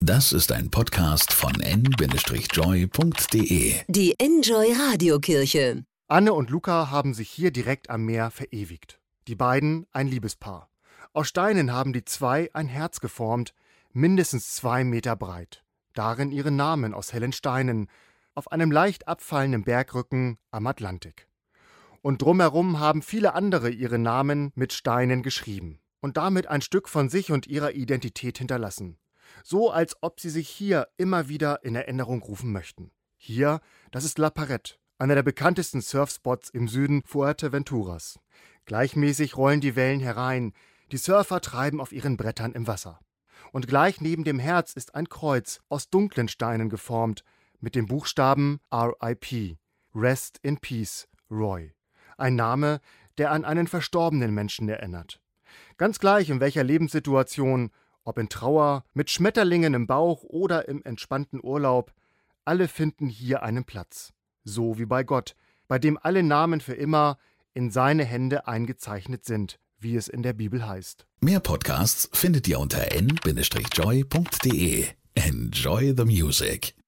Das ist ein Podcast von n-joy.de. Die Enjoy Radiokirche. Anne und Luca haben sich hier direkt am Meer verewigt. Die beiden ein Liebespaar. Aus Steinen haben die zwei ein Herz geformt, mindestens 2 Meter breit. Darin ihre Namen aus hellen Steinen, auf einem leicht abfallenden Bergrücken am Atlantik. Und drumherum haben viele andere ihre Namen mit Steinen geschrieben und damit ein Stück von sich und ihrer Identität hinterlassen. So, als ob sie sich hier immer wieder in Erinnerung rufen möchten. Hier, das ist La Parrette, einer der bekanntesten Surfspots im Süden Fuerteventuras. Gleichmäßig rollen die Wellen herein, die Surfer treiben auf ihren Brettern im Wasser. Und gleich neben dem Herz ist ein Kreuz aus dunklen Steinen geformt, mit dem Buchstaben R.I.P. Rest in Peace, Roy. Ein Name, der an einen verstorbenen Menschen erinnert. Ganz gleich in welcher Lebenssituation, ob in Trauer, mit Schmetterlingen im Bauch oder im entspannten Urlaub, alle finden hier einen Platz. So wie bei Gott, bei dem alle Namen für immer in seine Hände eingezeichnet sind, wie es in der Bibel heißt. Mehr Podcasts findet ihr unter n-joy.de. Enjoy the music.